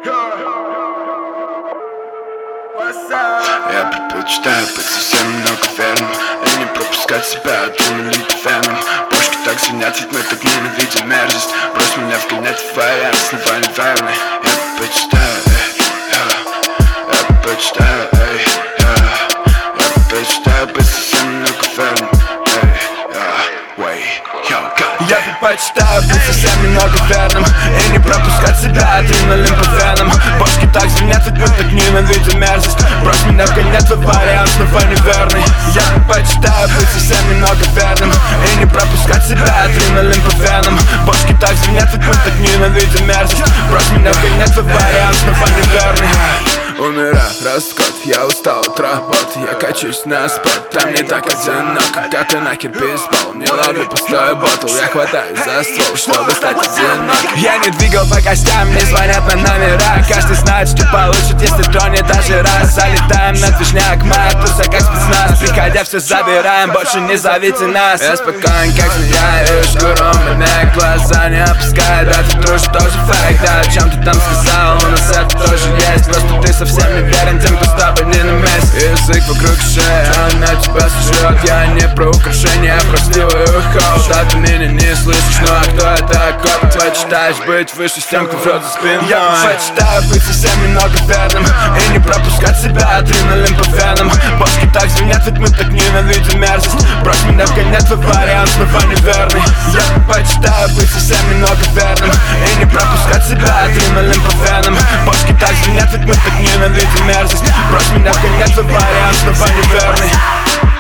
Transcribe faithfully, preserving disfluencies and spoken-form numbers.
Я предпочитаю быть совсем немного верным и не пропускать себя адреналин по венам. Пушки так звенят, ведь мы так ненавидим мерзость. Брось меня в конец, твоя я снова неверный. Я предпочитаю, эй, я, я предпочитаю, эй, я, я предпочитаю быть совсем немного верным, эй, я, way, yo, go. Я предпочитаю быть совсем немного верным и не пропускать себя адреналин по венам. Бошки так звенят, ведь мы так ненавидим мерзость. Брось меня в конец, твой вариант снова неверный. Я предпочитаю быть совсем немного верным и не пропускать себя адреналин по венам. Бошки так звенят, ведь мы так ненавидим мерзость. Брось меня в конец, твой вариант снова неверный. Умираю, расход, я устал от работы. Я качусь на спот, там не так одиноко. Когда ты нахер бейсбол, не ловлю пустой ботл. Я хватаюсь за ствол, чтобы стать одиноким. Я не двигал по костям, мне звонят на номера. Каждый знает, что получит, если тронет даже раз. Залетаем на движняк, моя туса как спецназ. Приходя все забираем, больше не зовите нас. Я спокоен, как змея, вижу шкуру меня. Глаза не опускай, да ты трушь тоже фейк. Да о чем ты там сказал, у нас это тоже есть. Просто ты совсем не верен тем, кто с тобой не на месте. Язык вокруг шеи, он на тебя сожрет. Я не про украшения, про стиловый уход. Да ты меня не слышишь, ну а кто это такой? Предпочитаешь быть выше с тем, кто врет за спиной. Я предпочитаю быть совсем немного верным и не пропускать себя адреналин по венам. Бошки так звенят, ведь мы так ненавидим мерзость. Брось меня в конец, твой вариант снова неверный. Я предпочитаю быть совсем немного верным и не пропускать себя адреналин по венам. Бошки так звенят, ведь мы так ненавидим мерзость. Брось меня в конец, твой вариант снова неверный.